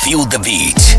Feel the Beat.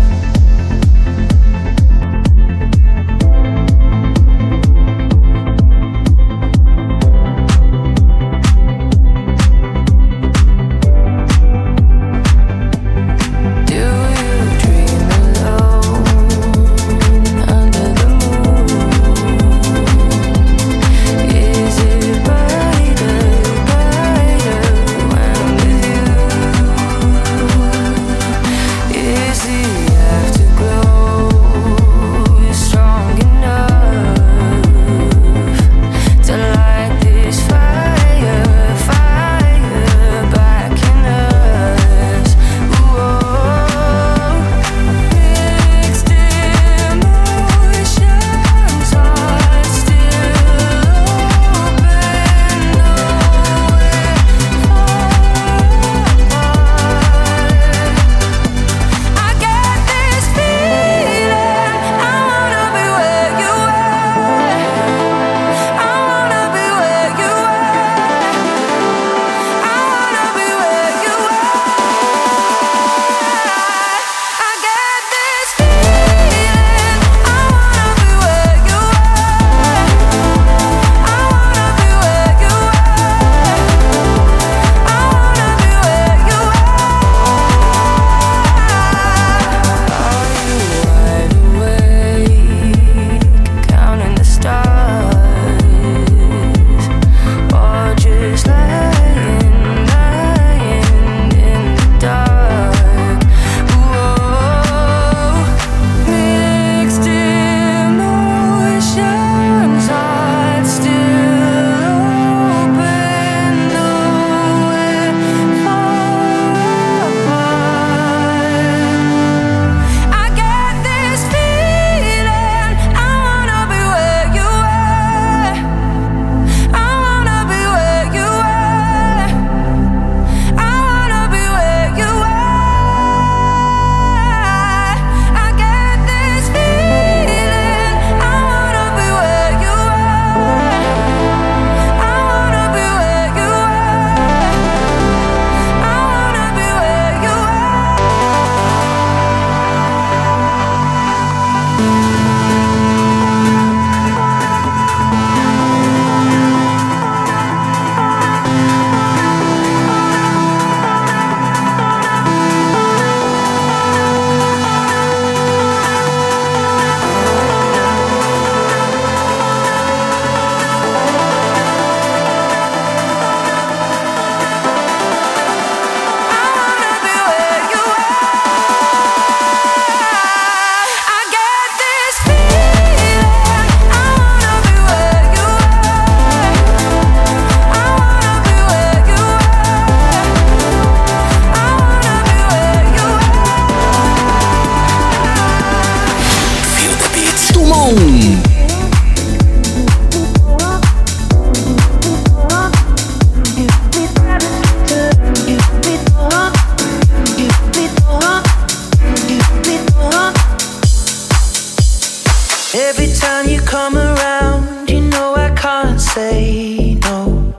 Every time you come around, you know I can't say no.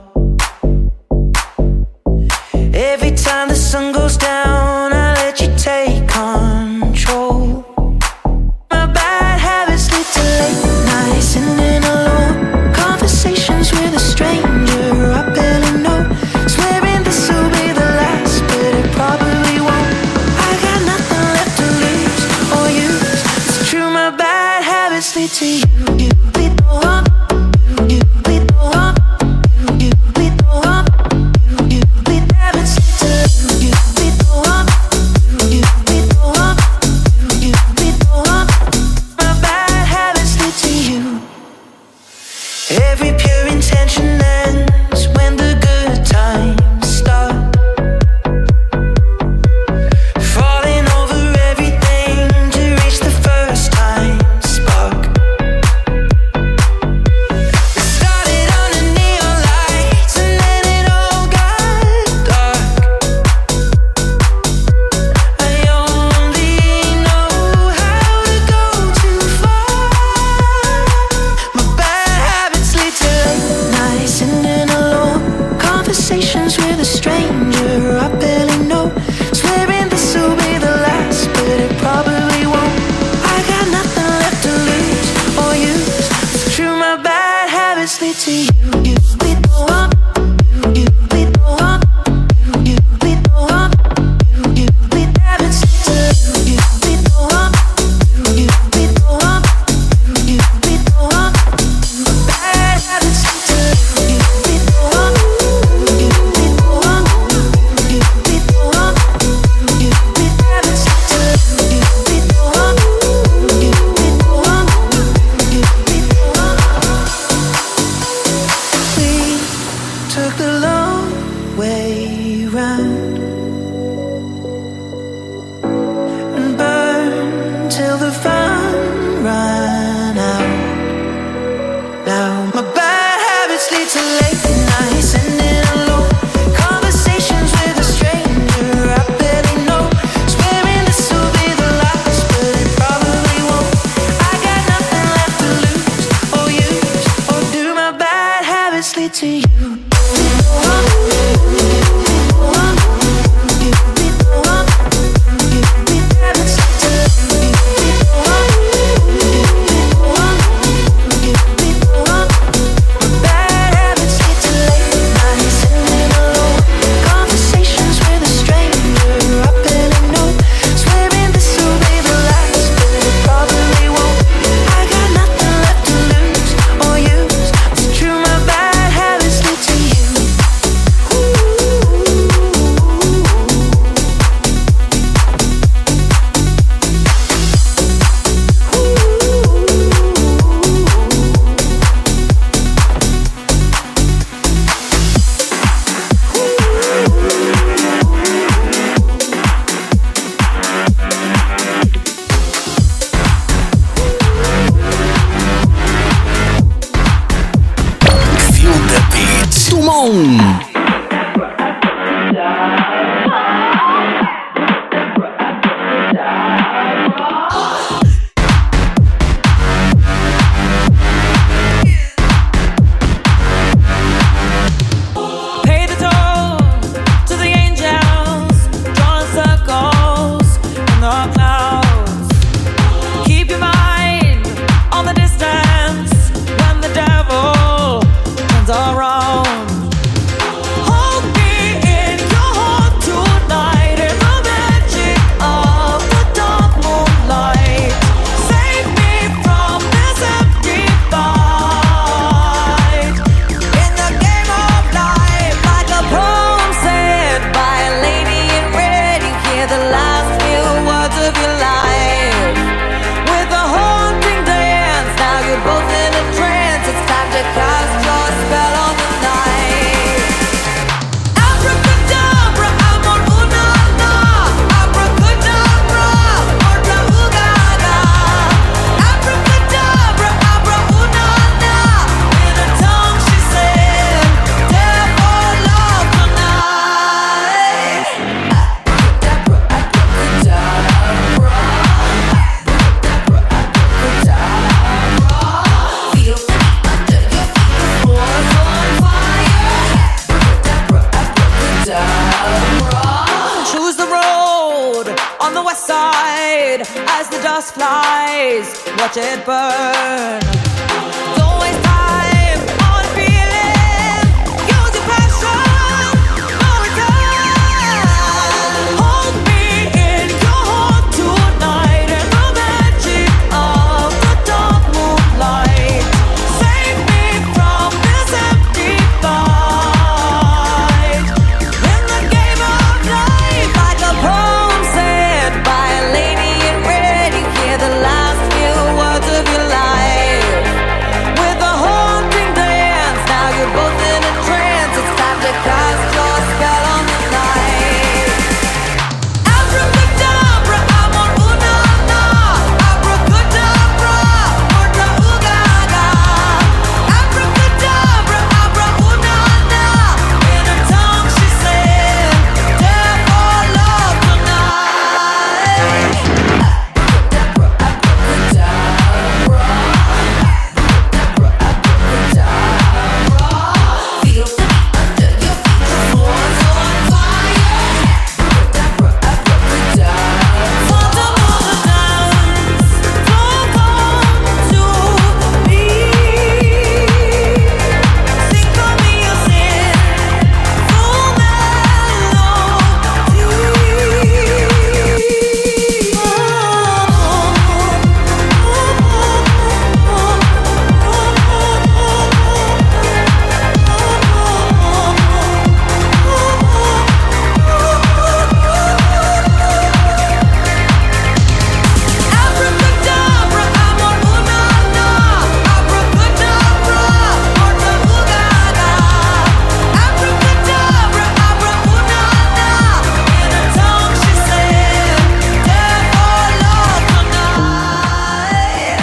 Every time the sun goes down, I let you take control. My bad habits lead to late nights, sitting alone, conversations with a stranger I barely know. Swearing this will be the last, but it probably won't. I got nothing left to lose or use. It's true, my bad habits lead to you. of your life. With a haunting dance, now you're both in a trance. It's time to cast your spell on the night. Abracadabra, amor, una, na. Abracadabra, orta, ugaga. Abracadabra, abra, una, na. In her tongue she said, "Death or love tonight." Abracadabra, abracadabra. Feel under your feet, the floor's on fire. Abracadabra. Choose the road on the west side as the dust flies. Watch it burn. Don't waste time on feeling. Use your passion. No return. Hold me in your heart tonight in the magic of the dark moonlight. Save me from this empty fight. In the game of life, like a poem said by a lady in red, you hear the last few words of your life. With a haunting dance, now you're both in a trance. It's time to cast your spell on the night. Abracadabra, amor, una, na. Abracadabra, orta, ugaga. Abracadabra, abra, una, na. In her tongue she said, "Death or love tonight." Abracadabra, abracadabra. Abracadabra. Feel under your feet, the floor's on fire. Abracadabra, abracadabra. For the moment dance, don't come to me. Think of me as in full Abracadabra, amor, una, na. Abracadabra, orta, ugaga. Abracadabra, abra, una, na. In her tongue she said, "Death or love tonight."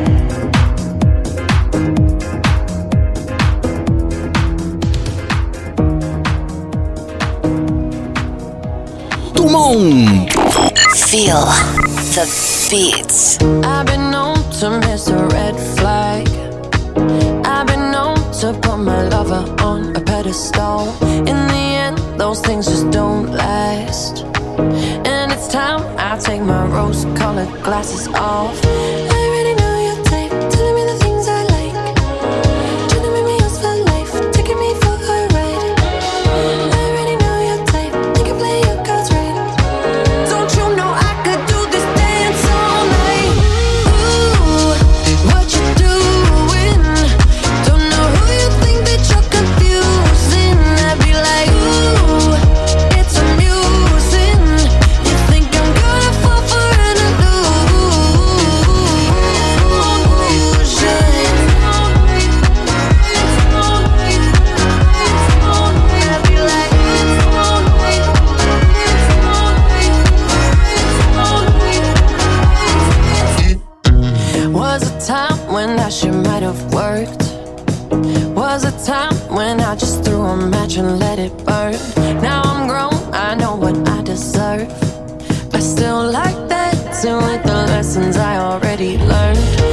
Dumont. Feel the beats. I've been known to miss a red flag. I've been known to put my lover on a pedestal. In the end, those things just don't last. And it's time I take my rose-colored glasses off. I already know your type, telling me the things I like. Trying to make me yours for life, taking me for a ride. I already know your type, you can play your cards right. Don't you know I could do this dance all night? Ooh, what you doing? Don't know who you think that you're confusing. I'd be like, ooh, it's amusing. You think I'm gonna fall for an time when I just threw a match and let it burn. Now I'm grown, I know what I deserve. I still like that, to with the lessons I already learned.